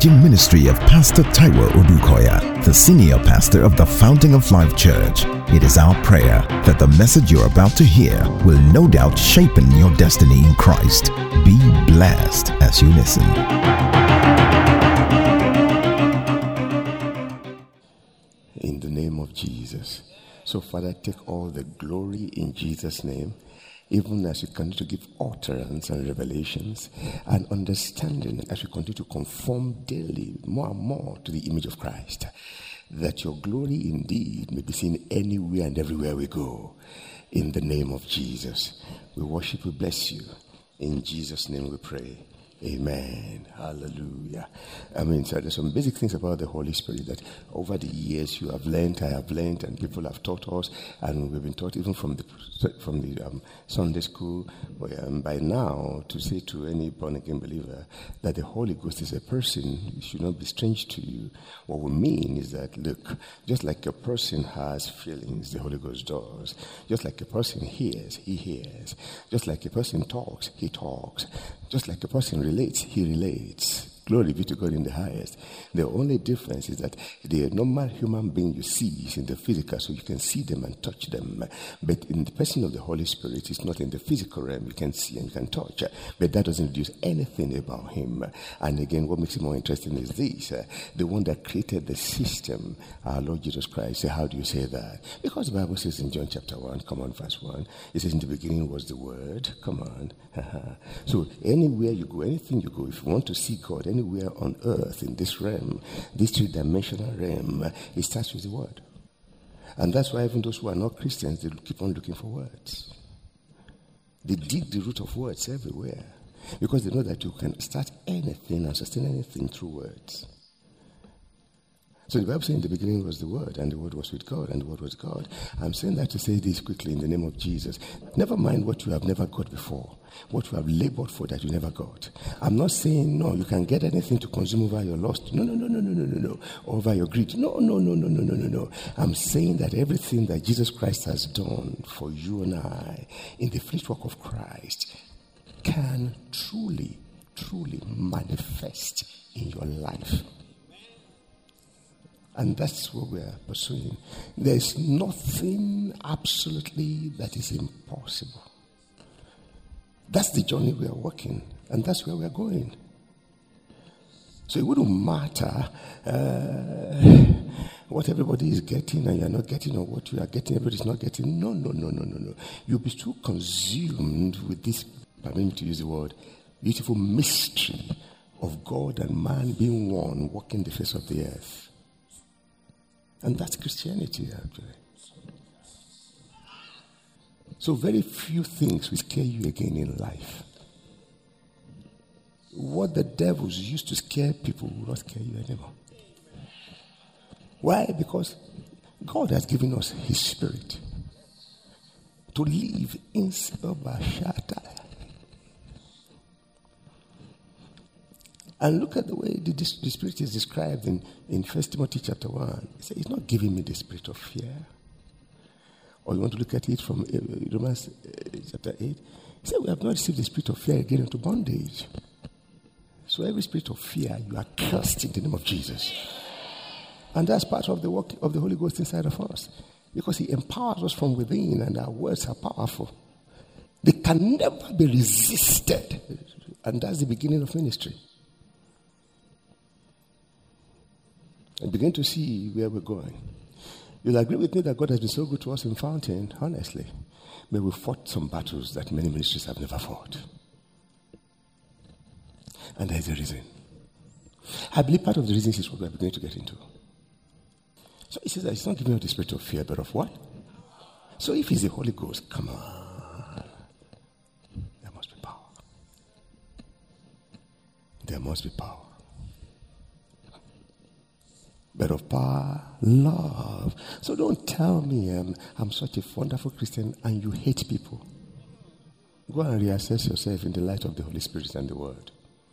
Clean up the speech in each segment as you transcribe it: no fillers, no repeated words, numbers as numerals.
teaching ministry of Pastor Taiwo Odukoya, the senior pastor of the Fountain of Life Church. It is our prayer that the message you're about to hear will no doubt shape your destiny in Christ. Be blessed as you listen. In the name of Jesus. So, Father, take all the glory in Jesus' name, even as we continue to give utterance and revelations and understanding as we continue to conform daily more and more to the image of Christ, that your glory indeed may be seen anywhere and everywhere we go. In the name of Jesus, we worship, we bless you. In Jesus' name we pray. Amen. Hallelujah. So there's some basic things about the Holy Spirit that over the years you have learned, I have learned, and people have taught us, and we've been taught even from the Sunday school. By now, to say to any born-again believer that the Holy Ghost is a person, it should not be strange to you. What we mean is that, look, just like a person has feelings, the Holy Ghost does. Just like a person hears, he hears. Just like a person talks, he talks. Just like a person relates, he relates. Glory be to God in the highest. The only difference is that the normal human being you see is in the physical, so you can see them and touch them. But in the person of the Holy Spirit, it's not in the physical realm. You can see and you can touch. But that doesn't reduce anything about him. And again, what makes it more interesting is this. The one that created the system, our Lord Jesus Christ. How do you say that? Because the Bible says in John chapter 1, come on, verse 1, it says in the beginning was the Word. Come on. So anywhere you go, anything you go, if you want to see God, anywhere on earth in this realm, this three-dimensional realm, it starts with the Word. And that's why even those who are not Christians, they keep on looking for words. They dig the root of words everywhere because they know that you can start anything and sustain anything through words. So the Bible says in the beginning was the Word, and the Word was with God, and the Word was God. I'm saying that to say this quickly in the name of Jesus. Never mind what you have never got before, what you have labored for that you never got. I'm not saying, no, you can get anything to consume over your lust. No. Over your greed. No. I'm saying that everything that Jesus Christ has done for you and I in the finished work of Christ can truly manifest in your life. And that's what we are pursuing. There's nothing absolutely that is impossible. That's the journey we are walking, and that's where we are going. So it wouldn't matter what everybody is getting and you're not getting, or what you are getting, everybody's not getting. No. You'll be too consumed with this, permit me to use the word, beautiful mystery of God and man being one, walking the face of the earth. And that's Christianity, actually. So very few things will scare you again in life. What the devils used to scare people will not scare you anymore. Why? Because God has given us His Spirit to live inside of our shadow. And look at the way the Spirit is described in 1 Timothy chapter 1. He said, He's not giving me the spirit of fear. Or you want to look at it from Romans chapter 8. He said, we have not received the spirit of fear again into bondage. So every spirit of fear, you are cursed in the name of Jesus. And that's part of the work of the Holy Ghost inside of us. Because He empowers us from within, and our words are powerful. They can never be resisted. And that's the beginning of ministry. And begin to see where we're going. You'll agree with me that God has been so good to us in Fountain, honestly. But we fought some battles that many ministries have never fought. And there's a reason. I believe part of the reason is what we're beginning to get into. So He says that He's not giving us the spirit of fear, but of what? So if He's the Holy Ghost, come on. There must be power. There must be power. But of power, love. So don't tell me I'm such a wonderful Christian and you hate people. Go and reassess yourself in the light of the Holy Spirit and the Word.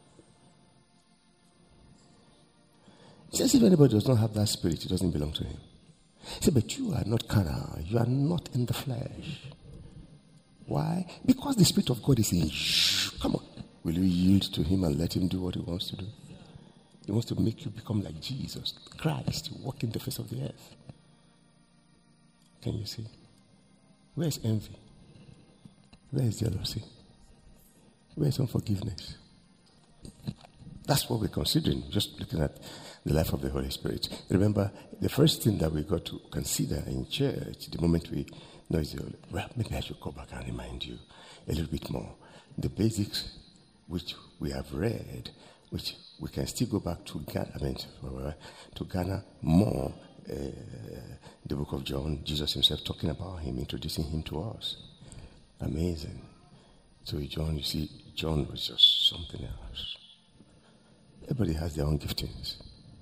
Says if anybody does not have that spirit, it doesn't belong to him. Say, but you are not carnal. You are not in the flesh. Why? Because the Spirit of God is in you. Come on. Will you yield to Him and let Him do what He wants to do? He wants to make you become like Jesus, Christ, walking the face of the earth. Can you see? Where is envy? Where is jealousy? Where is unforgiveness? That's what we're considering, just looking at the life of the Holy Spirit. Remember, the first thing that we got to consider in church, the moment we know is, well, maybe I should go back and remind you a little bit more. The basics which we have read, which we can still go back to Ghana more. The book of John, Jesus himself talking about him, introducing him to us. Amazing. So John, you see, John was just something else. Everybody has their own giftings.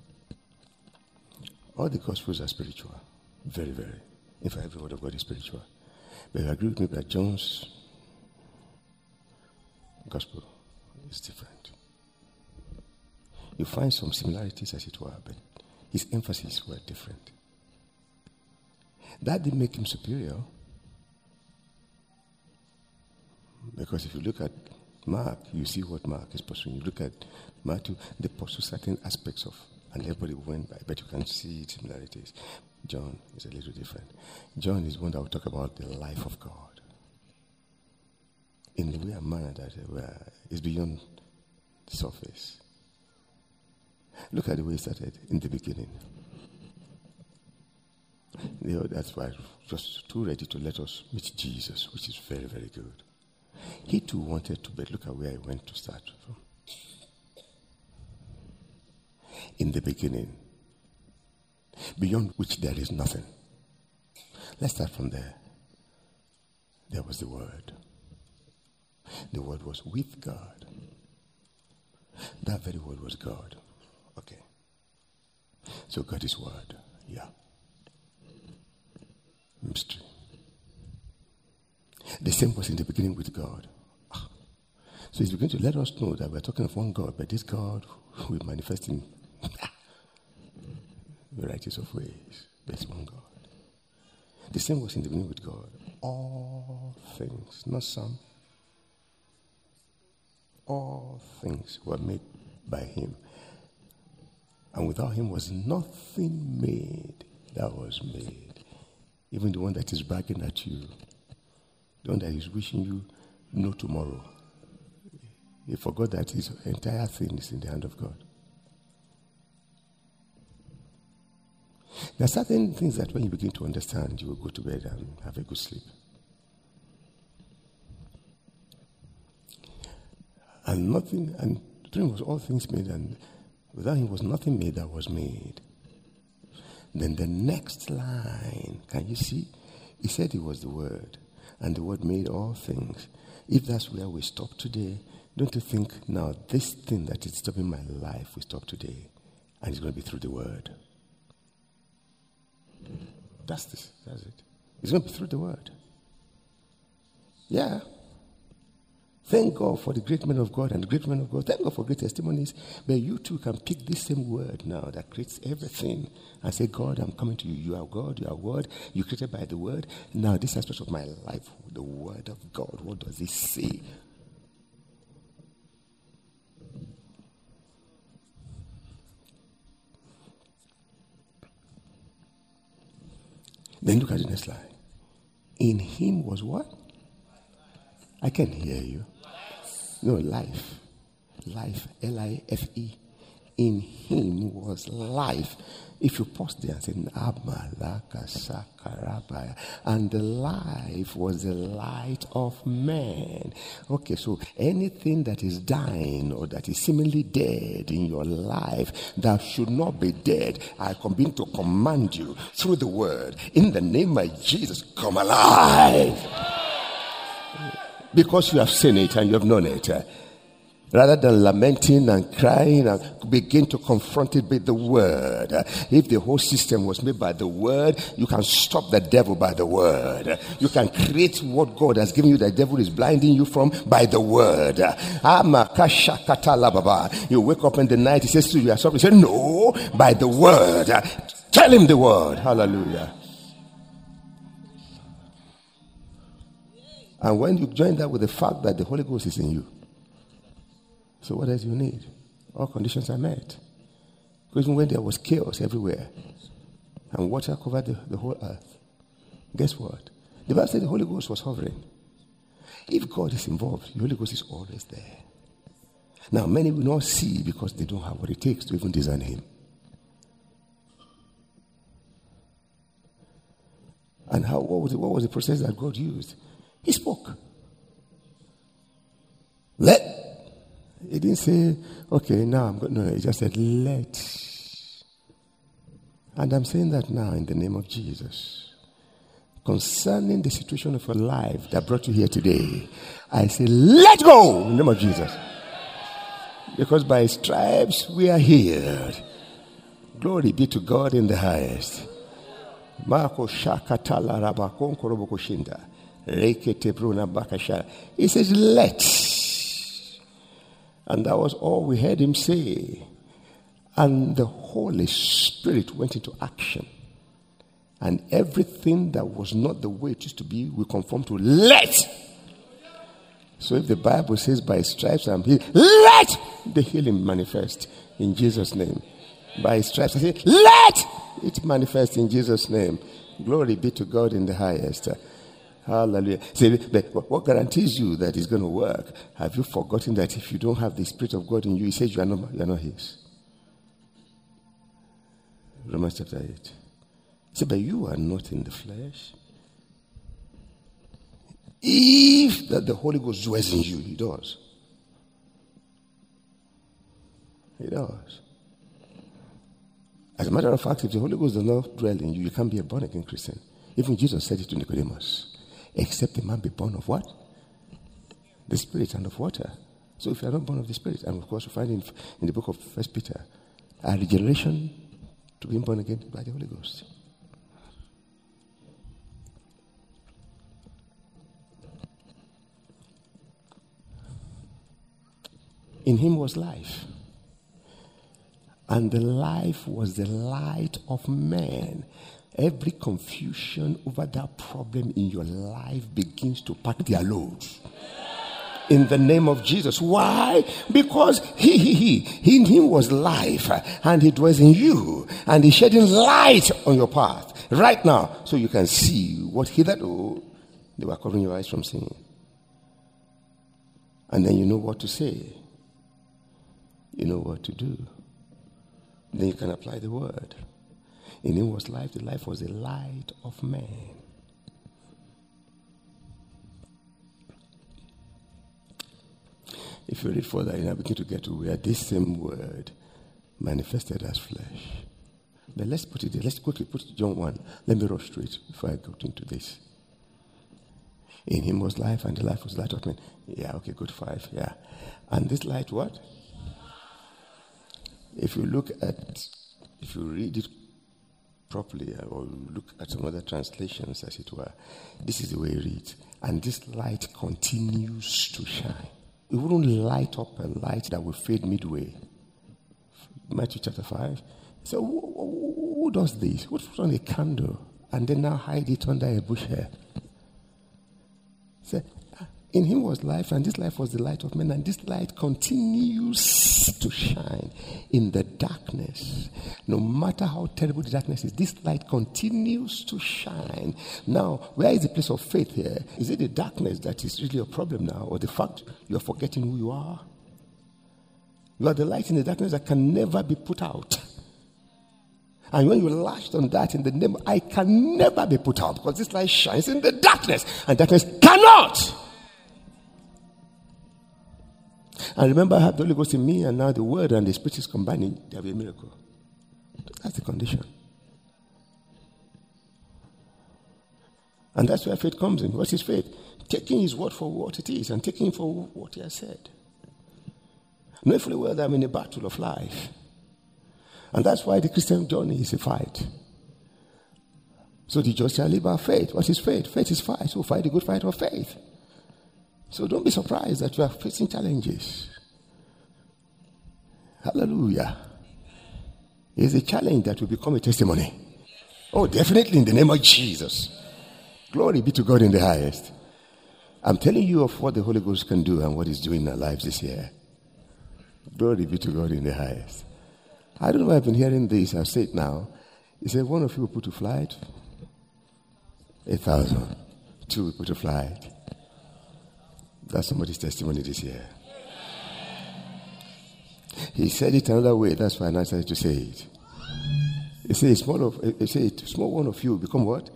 All the Gospels are spiritual. Very, very. In fact, every word of God is spiritual. But you agree with me that John's Gospel is different. You find some similarities, as it were, but his emphasis were different. That didn't make him superior. Because if you look at Mark, you see what Mark is pursuing. You look at Matthew, they pursue certain aspects of, and everybody went by, but you can see similarities. John is a little different. John is one that will talk about the life of God in the way and manner that is beyond the surface. Look at the way he started in the beginning. That's why just too ready to let us meet Jesus, which is very, very good. He too wanted to, but look at where he went to start from. In the beginning, beyond which there is nothing. Let's start from there. There was the Word. The Word was with God. That very Word was God. Okay. So God is Word. Yeah. Mystery. The same was in the beginning with God. So he's beginning to let us know that we're talking of one God, but this God will manifest in varieties of ways. There's one God. The same was in the beginning with God. All things, not some. All things were made by him. And without him was nothing made that was made. Even the one that is bragging at you, the one that is wishing you no tomorrow, he forgot that his entire thing is in the hand of God. There are certain things that when you begin to understand, you will go to bed and have a good sleep. And through was all things made, and without him was nothing made that was made. Then the next line, can you see? He said he was the Word, and the Word made all things. If that's where we stop today, don't you think now this thing that is stopping my life will stop today, and it's going to be through the Word? That's it. It's going to be through the Word. Yeah. Thank God for the great men of God and the great men of God. Thank God for great testimonies. But you too can pick this same Word now that creates everything and say, God, I'm coming to you. You are God. You are Word. You created by the Word. Now, this aspect of my life, the Word of God, what does it say? Then look at the next line. In him was what? I can't hear you. No, life. Life. L-I-F-E. In him was life. If you pause there and say, and the life was the light of man. Okay, so anything that is dying or that is seemingly dead in your life that should not be dead, I begin to command you through the Word, in the name of Jesus, come alive. Because you have seen it and you have known it. Rather than lamenting and crying, and begin to confront it with the Word. If the whole system was made by the Word, you can stop the devil by the Word. You can create what God has given you, the devil is blinding you from, by the Word. You wake up in the night, he says to you, you are sorry. You say, no, by the Word. Tell him the Word. Hallelujah. And when you join that with the fact that the Holy Ghost is in you, so what else do you need? All conditions are met. Because even when there was chaos everywhere and water covered the whole earth, guess what? The Bible said the Holy Ghost was hovering. If God is involved, the Holy Ghost is always there. Now, many will not see because they don't have what it takes to even discern him. And what was the process that God used? He spoke. He didn't say, okay, now I'm going to. No, he just said, let. And I'm saying that now in the name of Jesus. Concerning the situation of your life that brought you here today, I say, let go in the name of Jesus. Because by his stripes we are healed. Glory be to God in the highest. He says, let. And that was all we heard him say. And the Holy Spirit went into action. And everything that was not the way it used to be, we conform to let. So if the Bible says by his stripes I'm healed, let the healing manifest in Jesus' name. By his stripes I say, let it manifest in Jesus' name. Glory be to God in the highest. Hallelujah. See, but what guarantees you that it's going to work? Have you forgotten that if you don't have the Spirit of God in you, he says you are not his? Romans chapter 8. He said, but you are not in the flesh. If that the Holy Ghost dwells in you, he does. He does. As a matter of fact, if the Holy Ghost does not dwell in you, you can't be a born-again Christian. Even Jesus said it to Nicodemus. Except a man be born of what? The Spirit and of water. So if you are not born of the Spirit, and of course we find in the book of 1 Peter, a regeneration to being born again by the Holy Ghost. In him was life. And the life was the light of man. Every confusion over that problem in your life begins to pack their loads. In the name of Jesus. Why? Because he in him was life, and it was in you, and he's shedding light on your path right now, so you can see what hitherto they were covering your eyes from seeing. And then you know what to say. You know what to do. Then you can apply the word. In him was life, the life was the light of man. If you read further, you begin to get to where this same word manifested as flesh. But let's put it there. Let's quickly put it John 1. Let me rush straight before I go into this. In him was life, and the life was the light of man. Yeah, okay, good 5. Yeah. And this light, what? If you read it properly, or look at some other translations, as it were, this is the way it reads. And this light continues to shine. It wouldn't light up a light that will fade midway. Matthew chapter 5. So who does this? Who puts on a candle and then now hide it under a bush here? So, in him was life, and this life was the light of men, and this light continues to shine in the darkness. No matter how terrible the darkness is, this light continues to shine. Now, where is the place of faith here? Is it the darkness that is really a problem now, or the fact you are forgetting who you are? You are the light in the darkness that can never be put out. And when you lashed on that in the name, I can never be put out, because this light shines in the darkness, and darkness cannot. And remember, I have the Holy Ghost in me, and now the Word and the Spirit is combining. There will be a miracle. That's the condition. And that's where faith comes in. What is faith? Taking his word for what it is, and taking him for what he has said. Knowing fully well that I'm in a battle of life. And that's why the Christian journey is a fight. So the just shall live by faith. What is faith? Faith is fight. So fight the good fight of faith. So don't be surprised that you are facing challenges. Hallelujah. It's a challenge that will become a testimony. Oh, definitely in the name of Jesus. Glory be to God in the highest. I'm telling you of what the Holy Ghost can do and what he's doing in our lives this year. Glory be to God in the highest. I don't know why I've been hearing this. I'll say it now. He said, one of you will put to flight 8,000. Two will put to flight. That's somebody's testimony this year. He said it another way. That's why I decided to say it. He said, a small one of you will become what?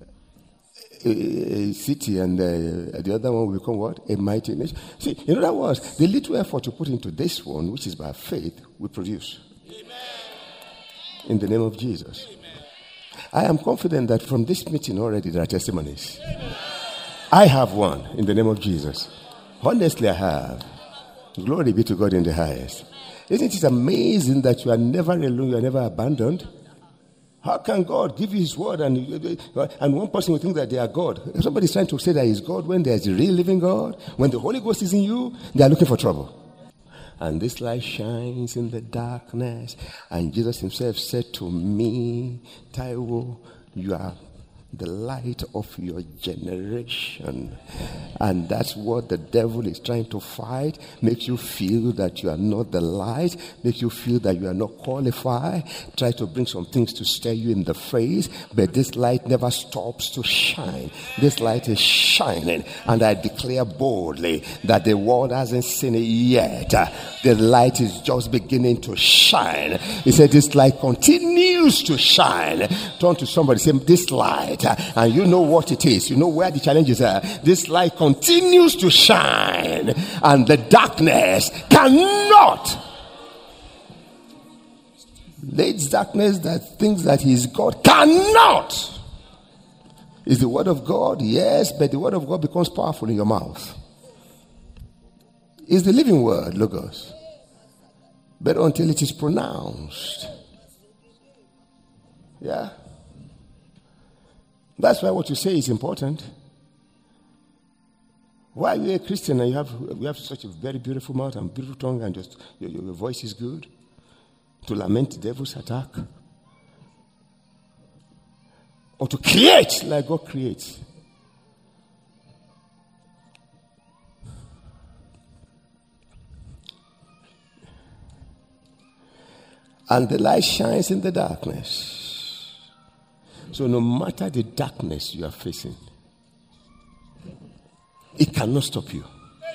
A city, and the other one will become what? A mighty nation. See, in other words, the little effort you put into this one, which is by faith, will produce. Amen. In the name of Jesus. Amen. I am confident that from this meeting already there are testimonies. Amen. I have one in the name of Jesus. Honestly, I have. Glory be to God in the highest. Isn't it amazing that you are never alone, you are never abandoned? How can God give you his word and one person will think that they are God? If somebody is trying to say that he's God when there's a real living God, when the Holy Ghost is in you, they are looking for trouble. And this light shines in the darkness. And Jesus himself said to me, Taiwo, you are the light of your generation. And that's what the devil is trying to fight. Makes you feel that you are not the light. Makes you feel that you are not qualified. Try to bring some things to stare you in the face. But this light never stops to shine. This light is shining. And I declare boldly that the world hasn't seen it yet. The light is just beginning to shine. He said this light continues to shine. Turn to somebody, say this light. And you know what it is. You know where the challenges are. This light continues to shine. And the darkness cannot. Late darkness that thinks that he is God cannot. Is the word of God? Yes, but the word of God becomes powerful in your mouth. It's the living word, Logos. But until it is pronounced. Yeah. That's why what you say is important. Why are you a Christian and you have such a very beautiful mouth and beautiful tongue and just your voice is good? To lament the devil's attack? Or to create like God creates? And the light shines in the darkness. So no matter the darkness you are facing, it cannot stop you.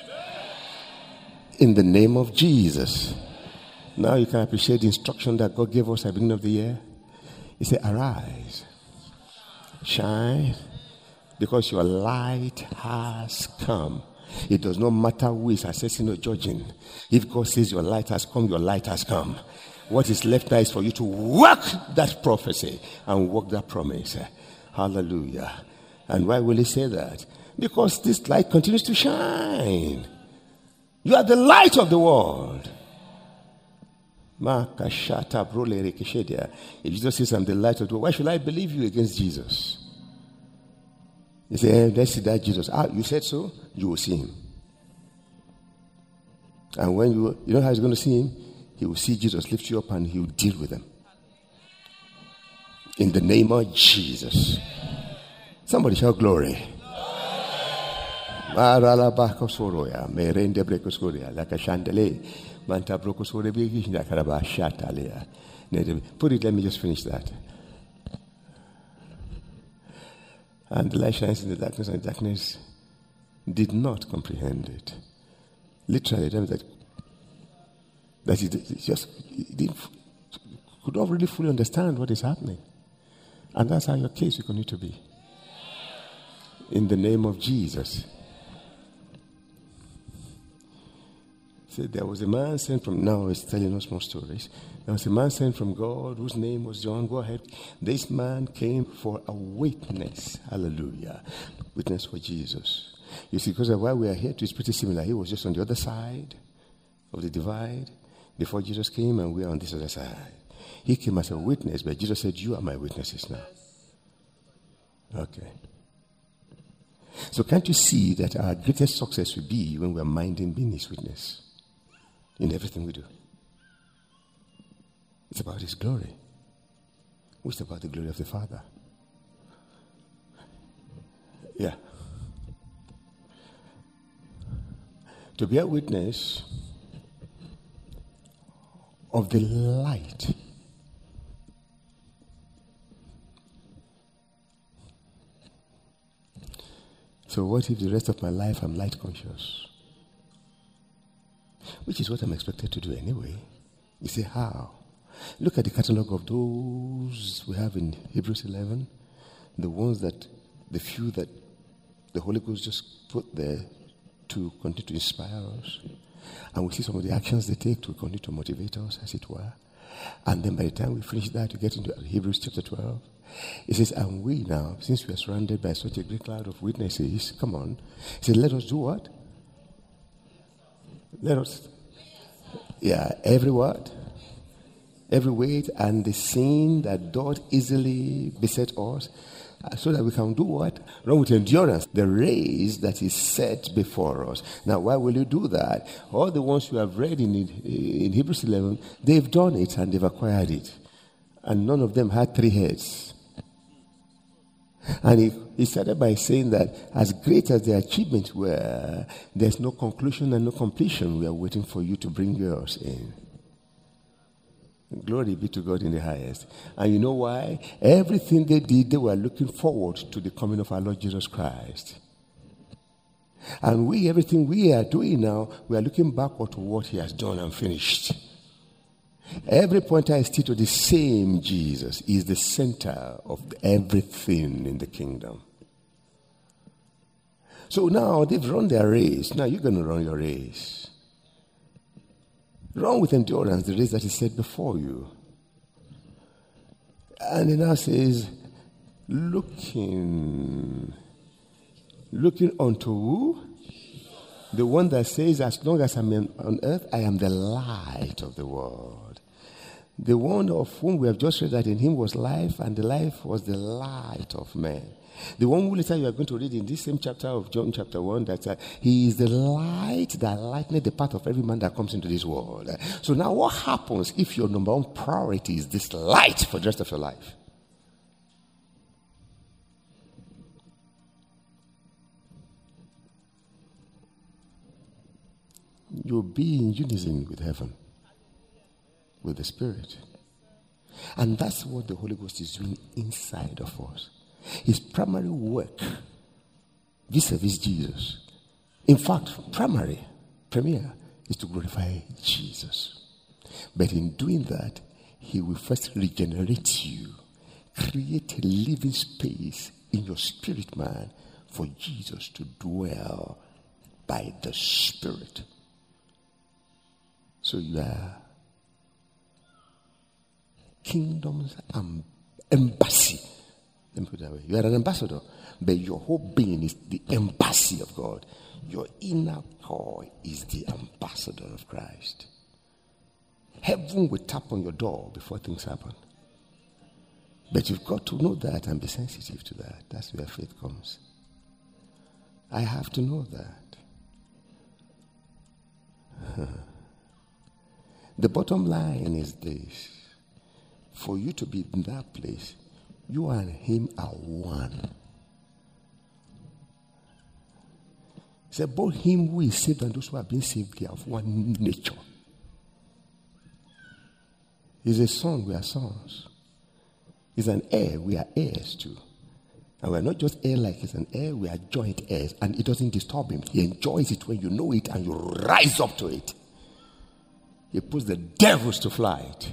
In the name of Jesus. Now you can appreciate the instruction that God gave us at the beginning of the year. He said, arise, shine, because your light has come. It does not matter who is assessing or judging. If God says your light has come, your light has come. What is left now is for you to work that prophecy and work that promise. Hallelujah. And why will he say that? Because this light continues to shine. You are the light of the world. If Jesus says I'm the light of the world, why should I believe you against Jesus? You say, let's see that Jesus. You said so? You will see him. And when you know how he's going to see him? He will see Jesus lift you up and he will deal with them. In the name of Jesus. Somebody shout glory. Put it, let me just finish that. And the light shines in the darkness, and the darkness did not comprehend it. Literally, that he could not really fully understand what is happening. And that's how your case will continue to be. In the name of Jesus. See, there was a man sent from, now he's telling us more stories. There was a man sent from God whose name was John. Go ahead. This man came for a witness. Hallelujah. Witness for Jesus. You see, because of why we are here, it's pretty similar. He was just on the other side of the divide before Jesus came, and we are on this other side. He came as a witness, but Jesus said, you are my witnesses now. Okay. So can't you see that our greatest success will be when we are minding being his witness in everything we do? It's about his glory. It's about the glory of the Father. Yeah. To be a witness of the light. So what if the rest of my life I'm light conscious? Which is what I'm expected to do anyway. You say, how? Look at the catalogue of those we have in Hebrews 11. The few that the Holy Ghost just put there to continue to inspire us. And we see some of the actions they take to continue to motivate us, as it were. And then by the time we finish that, we get into Hebrews chapter 12. It says, and we now, since we are surrounded by such a great cloud of witnesses, come on. It says, let us do what? Let us, every word, every weight, and the sin that doth easily beset us, so that we can do what? Run with endurance the race that is set before us. Now, why will you do that? All the ones you have read in Hebrews 11, they've done it and they've acquired it. And none of them had 3 heads. And he started by saying that as great as the achievements were, there's no conclusion and no completion. We are waiting for you to bring yours in. Glory be to God in the highest. And you know why? Everything they did, they were looking forward to the coming of our Lord Jesus Christ. And everything we are doing now, we are looking backward to what he has done and finished. Every pointer is still to the same Jesus. He is the center of everything in the kingdom. So now they've run their race. Now you're going to run your race. Run with endurance the race that is set before you. And he now says, looking unto who? The one that says, as long as I'm on earth, I am the light of the world. The one of whom we have just read that in him was life, and the life was the light of men. The one who later you are going to read in this same chapter of John chapter 1, that he is the light that lighteneth the path of every man that comes into this world. So now what happens if your number one priority is this light for the rest of your life? You'll be in unison with heaven, with the Spirit. And that's what the Holy Ghost is doing inside of us. His primary work vis-a-vis Jesus. In fact, premier is to glorify Jesus. But in doing that, he will first regenerate you, create a living space in your spirit man for Jesus to dwell by the Spirit. So you are kingdom's embassy. Let me put it that way. You are an ambassador, but your whole being is the embassy of God. Your inner core is the ambassador of Christ. Heaven will tap on your door before things happen. But you've got to know that and be sensitive to that. That's where faith comes. I have to know that. The bottom line is this. For you to be in that place, you and him are one. He said, both him who is saved and those who have been saved, they have one nature. He's a son, we are sons. He's an heir, we are heirs too. And we're not just heir like he's an heir, we are joint heirs. And it doesn't disturb him. He enjoys it when you know it and you rise up to it. He puts the devils to flight.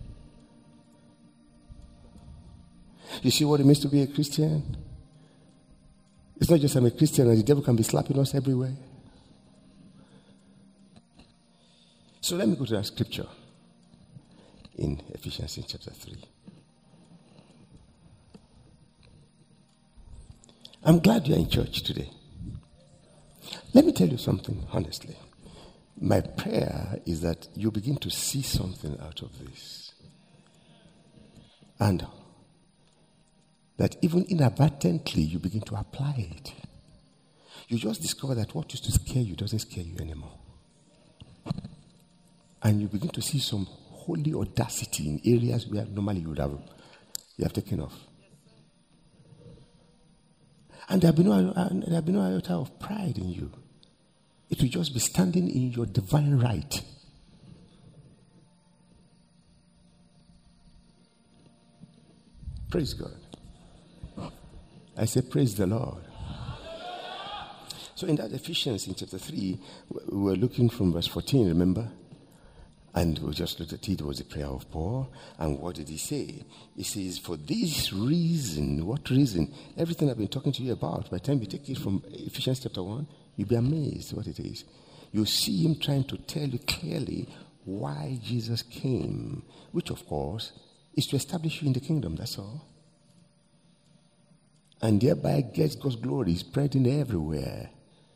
You see what it means to be a Christian? It's not just I'm a Christian and the devil can be slapping us everywhere. So let me go to that scripture in Ephesians chapter 3. I'm glad you're in church today. Let me tell you something honestly. My prayer is that you begin to see something out of this. And that even inadvertently you begin to apply it. You just discover that what used to scare you doesn't scare you anymore. And you begin to see some holy audacity in areas where normally you have taken off. And there will be no iota of pride in you. It will just be standing in your divine right. Praise God. I say, praise the Lord. So in that Ephesians in chapter 3, we were looking from verse 14, remember? And we just looked at it. It was the prayer of Paul. And what did he say? He says, for this reason, what reason? Everything I've been talking to you about, by the time you take it from Ephesians chapter 1, you'll be amazed what it is. You see him trying to tell you clearly why Jesus came, which of course is to establish you in the kingdom, that's all. And thereby gets God's glory spreading everywhere.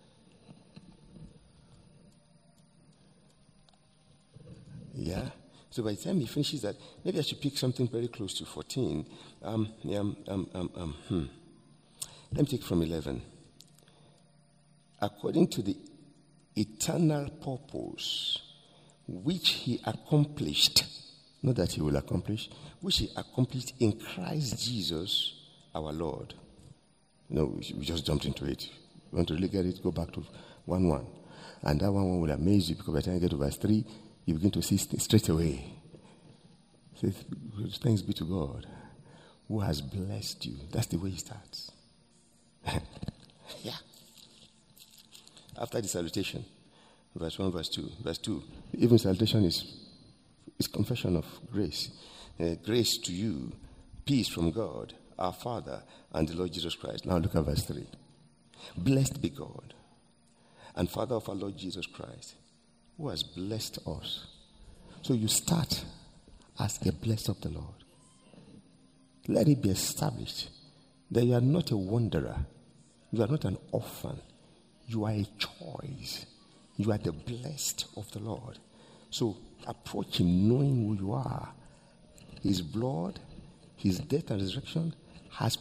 Yeah. So by the time he finishes that, maybe I should pick something very close to 14. Let me take from 11. According to the eternal purpose which he accomplished, not that he will accomplish, which he accomplished in Christ Jesus our Lord. No, we just jumped into it. You want to really get it, go back to 1:1. And that 1:1 will amaze you, because by the time you get to verse 3, you begin to see straight away. Say, thanks be to God who has blessed you. That's the way he starts. Yeah. After the salutation, verse 1, verse 2. Verse 2, even salutation is confession of grace. Grace to you, peace from God, our Father, and the Lord Jesus Christ. Now look at verse 3. Blessed be God and Father of our Lord Jesus Christ, who has blessed us. So you start as a blessed of the Lord. Let it be established that you are not a wanderer. You are not an orphan. You are a choice. You are the blessed of the Lord. So approach him knowing who you are. His blood, his death and resurrection has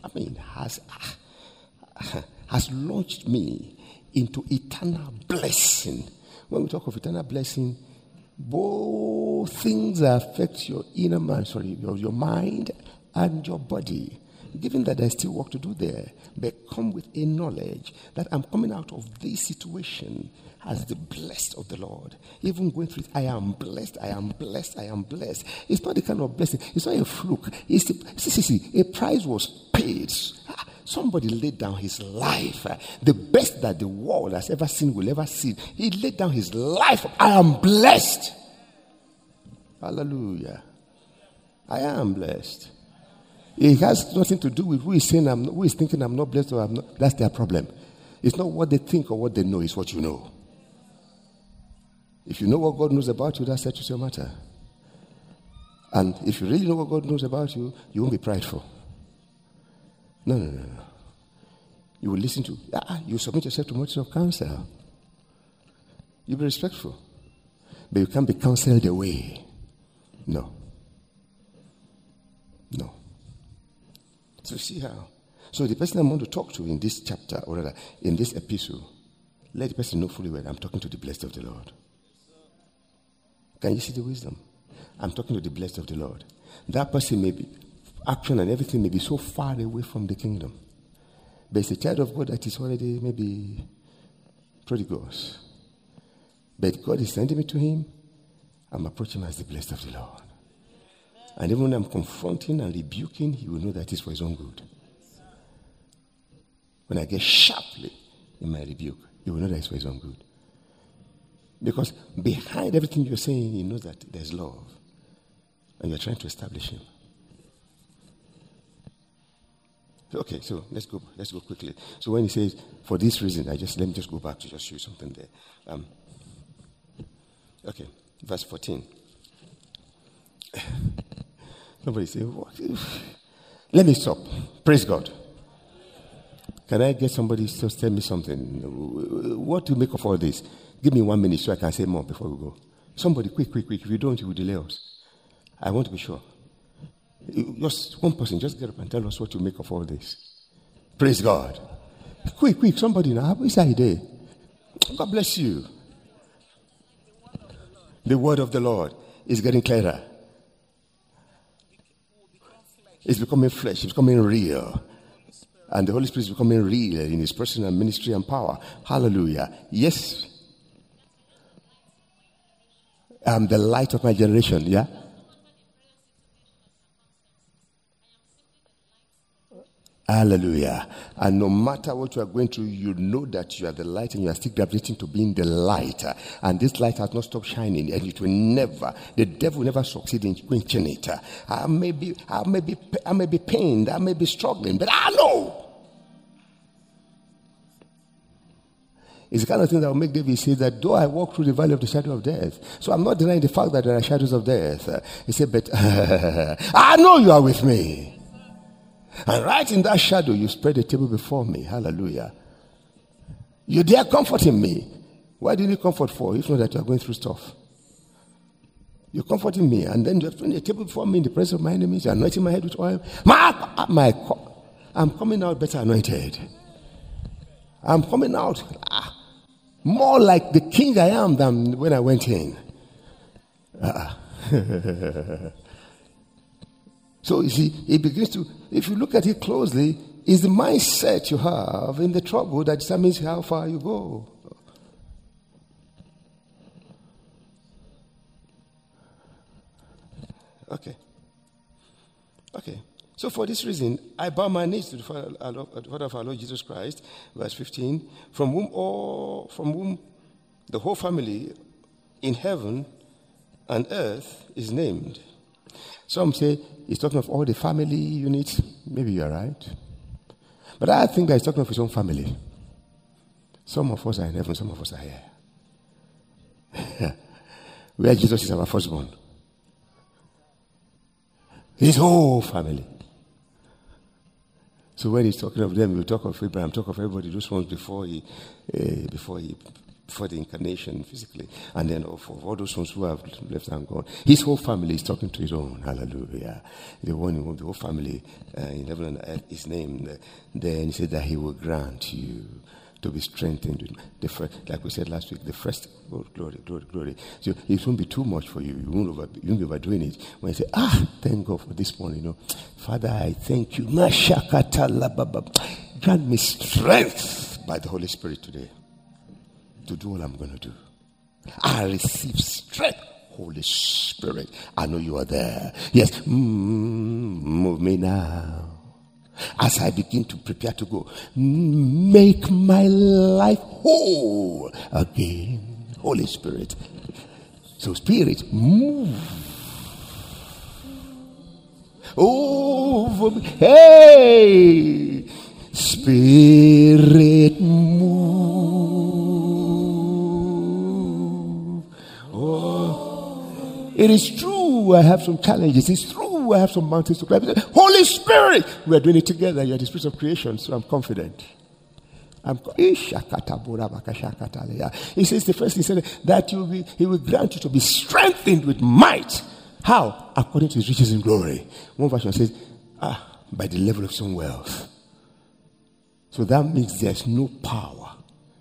launched me into eternal blessing. When we talk of eternal blessing, both things that affect your inner man, your mind and your body. Given that there's still work to do there, but come with a knowledge that I'm coming out of this situation as the blessed of the Lord. Even going through it, I am blessed, I am blessed, I am blessed. It's not the kind of blessing, it's not a fluke. It's a price was paid. Somebody laid down his life. The best that the world has ever seen, will ever see. He laid down his life. I am blessed. Hallelujah. I am blessed. It has nothing to do with who is saying who is thinking I'm not blessed or I'm not. That's their problem. It's not what they think or what they know, it's what you know. If you know what God knows about you, that settles your matter. And if you really know what God knows about you, you won't be prideful. No. You will listen to, you submit yourself to motives of counsel. You'll be respectful. But you can't be counseled away. No. So see how. So the person I'm going to talk to in this chapter, or rather in this epistle, let the person know fully well I'm talking to the blessed of the Lord. Can you see the wisdom? I'm talking to the blessed of the Lord. That person may be, action and everything may be so far away from the kingdom. But it's a child of God that is already maybe prodigous. But God is sending me to him. I'm approaching him as the blessed of the Lord. And even when I'm confronting and rebuking, he will know that it's for his own good. When I get sharply in my rebuke, he will know that it's for his own good. Because behind everything you're saying, he knows that there's love. And you're trying to establish him. Okay, so let's go quickly. So when he says, for this reason, let me just go back to just show you something there. Okay, verse 14. Somebody say, what? Let me stop. Praise God. Can I get somebody to tell me something? What to make of all this? Give me 1 minute so I can say more before we go. Somebody, quick. If you don't, you will delay us. I want to be sure. Just one person, just get up and tell us what you make of all this. Praise God. Quick, somebody now. How is that day? God bless you. The word of the Lord is getting clearer. It's becoming flesh. It's becoming real. And the Holy Spirit is becoming real in his personal ministry and power. Hallelujah. Yes. I'm the light of my generation. Yeah? Hallelujah. And no matter what you are going through, you know that you are the light and you are still gravitating to being the light. And this light has not stopped shining, and it will never, the devil will never succeed in quenching it. I may be pained, I may be struggling, but I know. It's the kind of thing that will make David say that though I walk through the valley of the shadow of death, so I'm not denying the fact that there are shadows of death. He said, but I know you are with me. And right in that shadow, you spread a table before me. Hallelujah. You dare comforting me. Why did you comfort for if not that you are going through stuff? You're comforting me, and then you're putting a table before me in the presence of my enemies. You're anointing my head with oil. I'm coming out better anointed. I'm coming out more like the king I am than when I went in. So you see, it begins to, if you look at it closely, is the mindset you have in the trouble that determines how far you go. Okay. So for this reason, I bow my knees to the Father of our Lord Jesus Christ, verse 15, from whom the whole family in heaven and earth is named. Some say he's talking of all the family units. Maybe you are right. But I think that he's talking of his own family. Some of us are in heaven, some of us are here. Where Jesus is our firstborn. His whole family. So when he's talking of them, he will talk of Abraham, talk of everybody, those ones before the incarnation physically, and then for all those ones who have left and gone. His whole family is talking to his own. Hallelujah. The one in whom the whole family in heaven and earth is named. Then he said that he will grant you to be strengthened. Like we said last week, the first, oh, glory. So it won't be too much for you. You won't be overdoing it. When you say, thank God for this morning. Father, I thank you. Grant me strength by the Holy Spirit today to do what I'm going to do. I receive strength. Holy Spirit, I know you are there. Yes, move me now. As I begin to prepare to go, make my life whole again. Holy Spirit. So Spirit, move over me. Hey, Spirit, move. Oh, it is true I have some challenges. It's true I have some mountains to climb. Holy Spirit, we are doing it together. You are the Spirit of creation, so I'm confident. He says the first, he said that he will grant you to be strengthened with might. How? According to his riches in glory. One version says, by the level of some wealth. So that means there's no power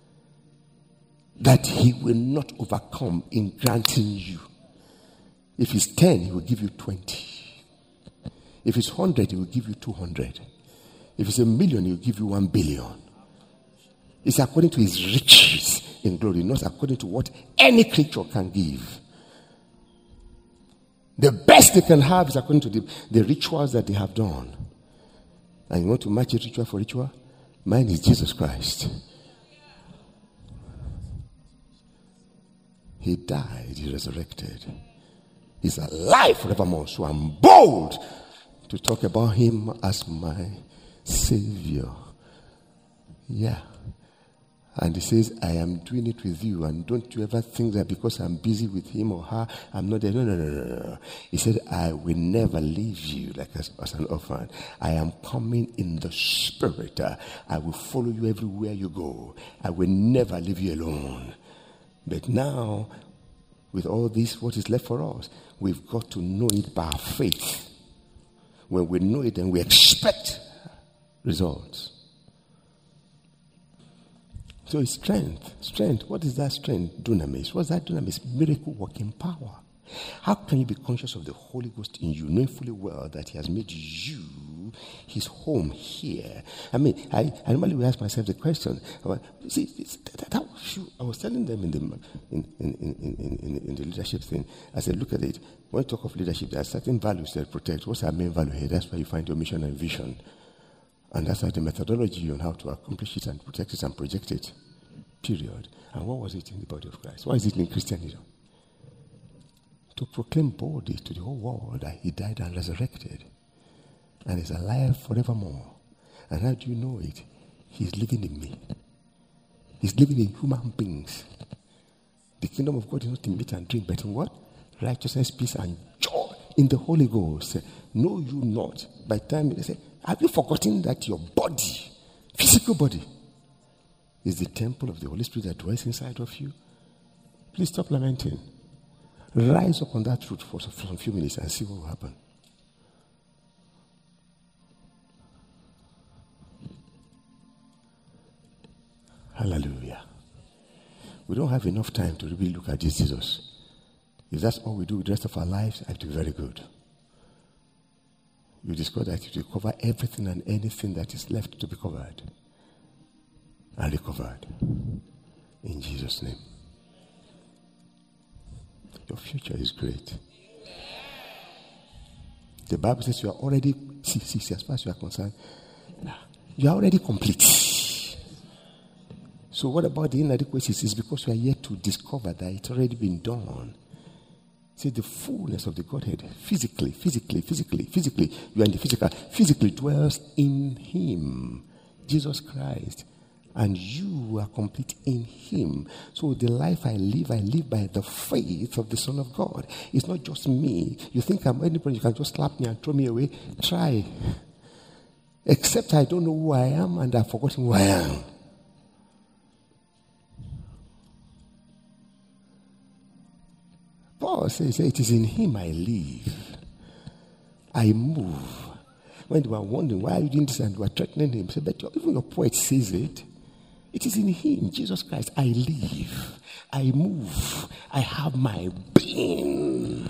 that he will not overcome in granting you. If it's 10, he will give you 20. If it's 100, he will give you 200. If it's 1 million, he will give you 1 billion. It's according to his riches in glory, not according to what any creature can give. The best they can have is according to the rituals that they have done. And you want to match a ritual for ritual? Mine is Jesus Christ. He died, he resurrected. He's alive forevermore. So I'm bold to talk about him as my Savior. Yeah. And he says, I am doing it with you. And don't you ever think that because I'm busy with him or her, I'm not there. No. He said, I will never leave you like as an orphan. I am coming in the Spirit. I will follow you everywhere you go. I will never leave you alone. But now, with all this, what is left for us? We've got to know it by faith. When we know it, then we expect results. So it's strength. Strength. What is that strength? Dunamis. What's that dunamis? Miracle working power. How can you be conscious of the Holy Ghost in you, knowing fully well that he has made you his home here? I mean, I normally will ask myself the question. See, I was telling them in the leadership thing. I said, look at it. When you talk of leadership, there are certain values that protect. What's our main value here? That's where you find your mission and vision. And that's the methodology on how to accomplish it and protect it and project it. Period. And what was it in the body of Christ? What is it in Christianism? To proclaim boldly to the whole world that he died and resurrected and is alive forevermore. And how do you know it? He's living in me. He's living in human beings. The kingdom of God is not in meat and drink, but in what? Righteousness, peace, and joy in the Holy Ghost. Know you not. By the time they say, have you forgotten that your body, physical body, is the temple of the Holy Spirit that dwells inside of you? Please stop lamenting. Rise up on that truth for some few minutes and see what will happen. Hallelujah. We don't have enough time to really look at this Jesus. If that's all we do with the rest of our lives, I have to be very good. You discover that you cover everything and anything that is left to be covered and recovered. In Jesus' name. Your future is great. The Bible says you are already, see, as far as you are concerned, you are already complete. So what about the inadequacies? It's because you are yet to discover that it's already been done. See, the fullness of the Godhead, physically, you are in the physical, physically dwells in him, Jesus Christ. And you are complete in him. So the life I live by the faith of the Son of God. It's not just me. You think I'm anybody, you can just slap me and throw me away. Try. Except I don't know who I am and I've forgotten who I am. Paul says, it is in him I live. I move. When they were wondering why you didn't this and you were threatening him, say, but even your poet says it. It is in him, Jesus Christ, I live, I move, I have my being.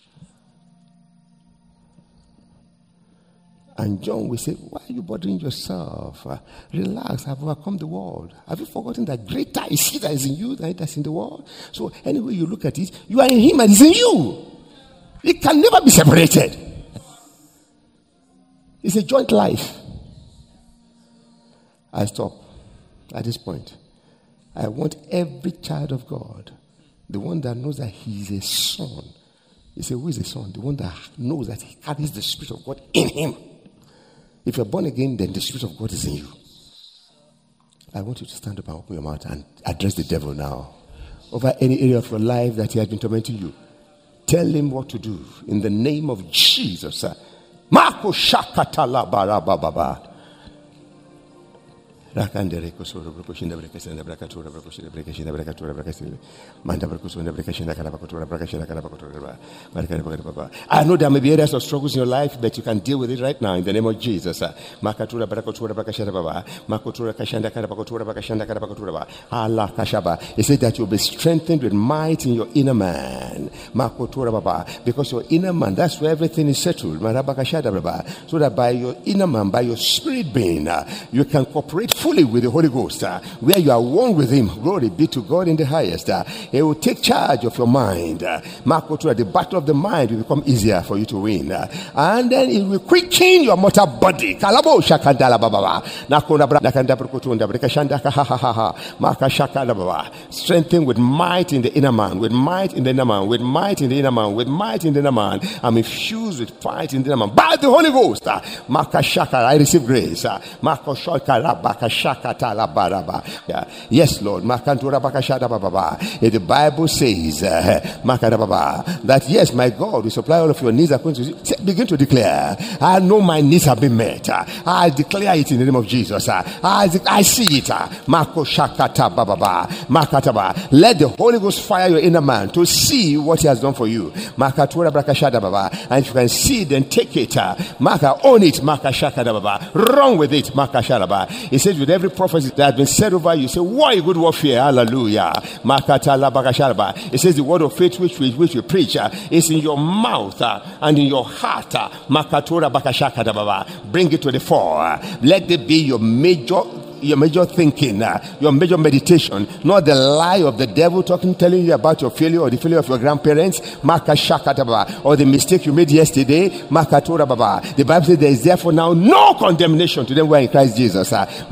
And John will say, why are you bothering yourself? Relax, I've overcome the world. Have you forgotten that greater is he that is in you than it that's in the world? So anyway you look at it, you are in him and he's in you. It can never be separated. It's a joint life. I stop. At this point, I want every child of God, the one that knows that he is a son. You say, who is a son? The one that knows that he carries the Spirit of God in him. If you're born again, then the Spirit of God is in you. I want you to stand up and open your mouth and address the devil now. Over any area of your life that he has been tormenting you. Tell him what to do. In the name of Jesus. Marco Shakatala Barababa. Rakandere kosoro brokoshinda brekasenda brakatura brokoshinda brekashinda brakatura brekasenda manda brokosunda brekashinda karabakotura brekashinda karabakotura marikare baba. I know there may be areas of struggles in your life, but you can deal with it right now in the name of Jesus. Makatura brakatura brekashinda baba makotura kashanda karabakotura brekashinda karabakotura baba Allah kashaba. He said that you'll be strengthened with might in your inner man, makotura baba, because your inner man, that's where everything is settled, marabakashada baba, so that by your inner man, by your spirit being, you can cooperate fully with the Holy Ghost, where you are one with him. Glory be to God in the highest. He will take charge of your mind. The battle of the mind will become easier for you to win. And then it will quicken your mortal body. Strengthen with might in the inner man, with might in the inner man, with might in the inner man, with might in the inner man. I'm infused with might in the inner man by the Holy Ghost. I receive grace. Yeah. Yes, Lord. The Bible says that yes, my God will supply all of your needs according to you. Begin to declare, I know my needs have been met. I declare it in the name of Jesus. I see it. Let the Holy Ghost fire your inner man to see what he has done for you. And if you can see, then take it. Own it. Run with it. He says, with every prophecy that has been said over you, say, what a good warfare. Hallelujah. It says the word of faith which we preach is in your mouth and in your heart. Bring it to the fore. Let it be your major major thinking, your major meditation, not the lie of the devil telling you about your failure or the failure of your grandparents, or the mistake you made yesterday. The Bible says there is therefore now no condemnation to them who are in Christ Jesus. The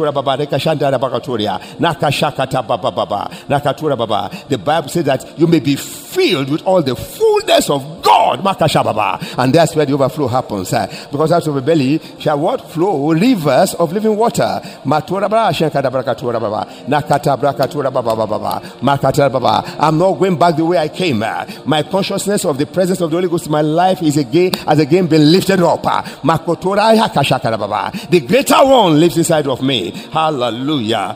Bible says that you may be filled with all the fullness of God, and that's where the overflow happens. Because out of the belly shall what flow? Rivers of living water. I'm not going back the way I came. My consciousness of the presence of the Holy Ghost in my life has again been lifted up. The greater one lives inside of me. Hallelujah.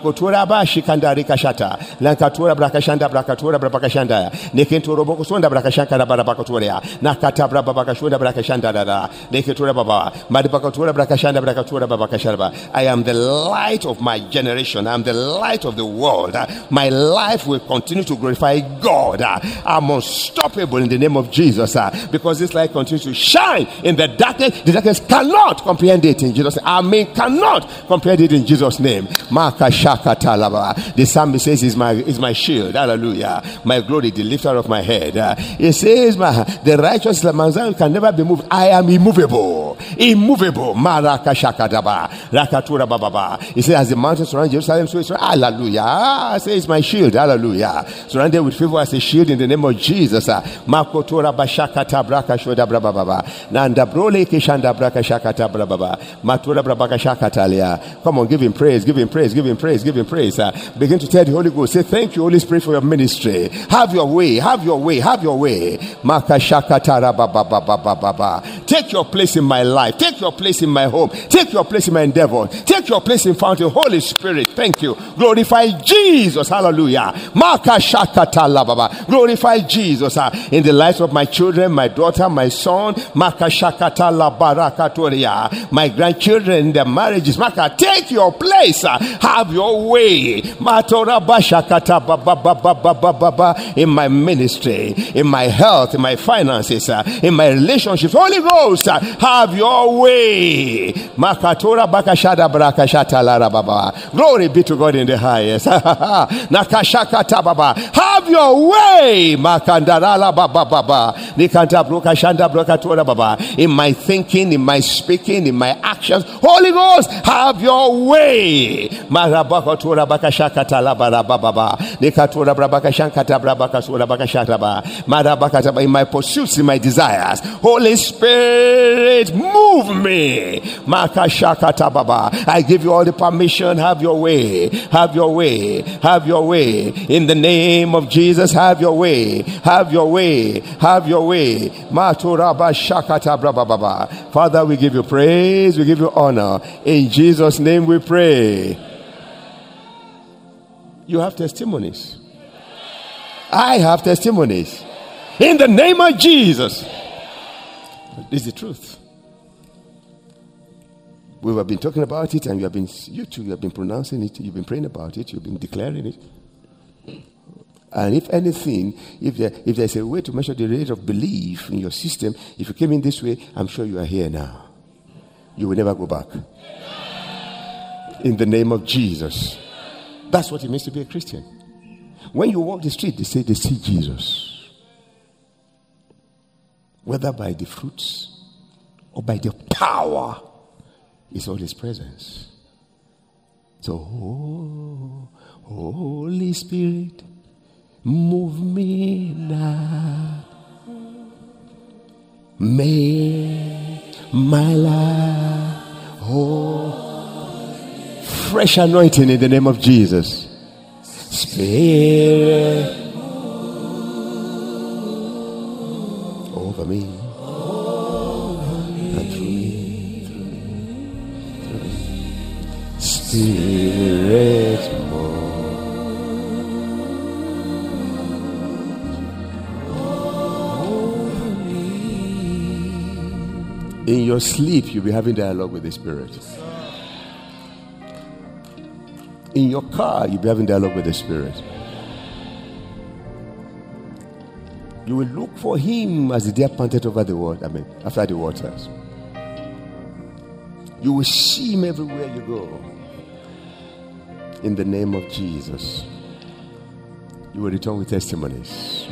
I am the light of my generation. I am the light of the world. My life will continue to glorify God. I'm unstoppable in the name of Jesus, because this light continues to shine in the darkness. The darkness cannot comprehend it in Jesus' name. Cannot comprehend it in Jesus' name. The psalmist says, is my shield. Hallelujah. My glory, the lifter of my head. It says, the righteous man can never be moved. I am immovable. Immovable. He says, as the mountains surround Jerusalem, so it's hallelujah. I say it's my shield. Hallelujah. Surrounded with favor as a shield in the name of Jesus. Come on, give him praise, give him praise, give him praise, give him praise. Begin to tell the Holy Ghost, say, thank you, Holy Spirit, for your ministry. Have your way, have your way, have your way. Take your place in my life. Take your place in my home. Take your place in my endeavor. Take your place in Fountain. Holy Spirit, thank you. Glorify Jesus. Hallelujah. Glorify Jesus in the lives of my children, my daughter, my son, my grandchildren, their marriages. Take your place. Have your way. In my ministry, in my health, in my finances, in my relationships. Holy Ghost, have your way. Glory be to God in the highest. Have your way. In my thinking, in my speaking, in my actions. Holy Ghost, have your way. In my pursuits, in my desires. Holy Spirit, move me. I give you all the permission. Have your way. Have your way. Have your way. In the name of Jesus, have your way. Have your way. Have your way. Father, we give you praise. We give you honor. In Jesus' name we pray. You have testimonies. I have testimonies. In the name of Jesus. This is the truth. We have been talking about it, and you have been pronouncing it, you've been praying about it, you've been declaring it. And if anything, if there's a way to measure the rate of belief in your system, if you came in this way, I'm sure you are here now. You will never go back. In the name of Jesus. That's what it means to be a Christian. When you walk the street, they say they see Jesus. Whether by the fruits or by the power, it's all his presence. So, Holy Spirit, move me now. Make my life fresh anointing in the name of Jesus. Spirit over me and through me. Spirit in your sleep, you'll be having dialogue with the Spirit. In your car, you'll be having dialogue with the Spirit. You will look for him as the deer panted over the water. After the waters. You will see him everywhere you go. In the name of Jesus, you will return with testimonies.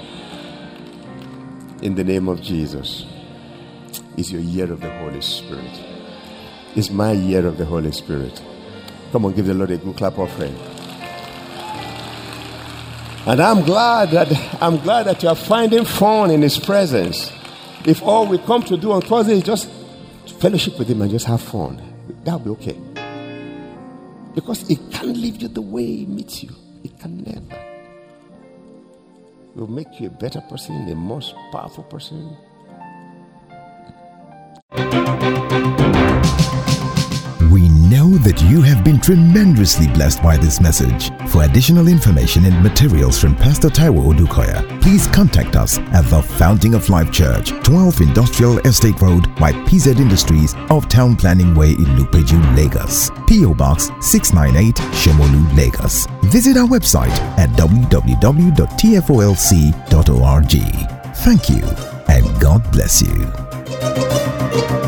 In the name of Jesus, it's your year of the Holy Spirit. It's my year of the Holy Spirit. Come on, give the Lord a good clap offering. And I'm glad that you are finding fun in His presence. If all we come to do on Thursday is just fellowship with Him and just have fun, that'll be okay. Because it can't leave you the way He meets you. It can never. It will make you a better person, a most powerful person. We know that you have been tremendously blessed by this message. For additional information and materials from Pastor Taiwo Odukoya, please contact us at the Fountain of Life Church, 12 Industrial Estate Road by PZ Industries of Town Planning Way in Lupeju, Lagos. P.O. Box 698, Shomolu, Lagos. Visit our website at www.tfolc.org. Thank you, and God bless you.